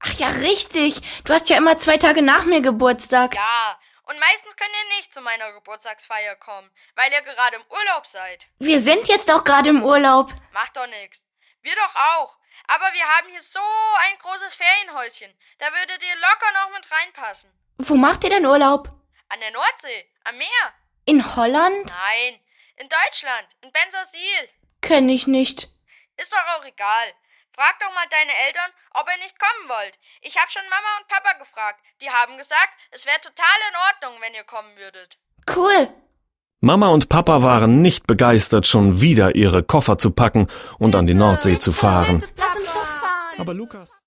Ach ja, richtig. Du hast ja immer 2 Tage nach mir Geburtstag. Ja, und meistens könnt ihr nicht zu meiner Geburtstagsfeier kommen, weil ihr gerade im Urlaub seid. Wir sind jetzt auch gerade im Urlaub. Macht doch nichts. Wir doch auch. Aber wir haben hier so ein großes Ferienhäuschen. Da würdet ihr locker noch mit reinpassen. Wo macht ihr denn Urlaub? An der Nordsee, am Meer. In Holland? Nein, in Deutschland, in Bensersiel. Kenn ich nicht. Ist doch auch egal. Frag doch mal deine Eltern, ob ihr nicht kommen wollt. Ich habe schon Mama und Papa gefragt. Die haben gesagt, es wäre total in Ordnung, wenn ihr kommen würdet. Cool. Mama und Papa waren nicht begeistert, schon wieder ihre Koffer zu packen und an die Nordsee zu fahren. Lass uns doch fahren. Aber Lukas...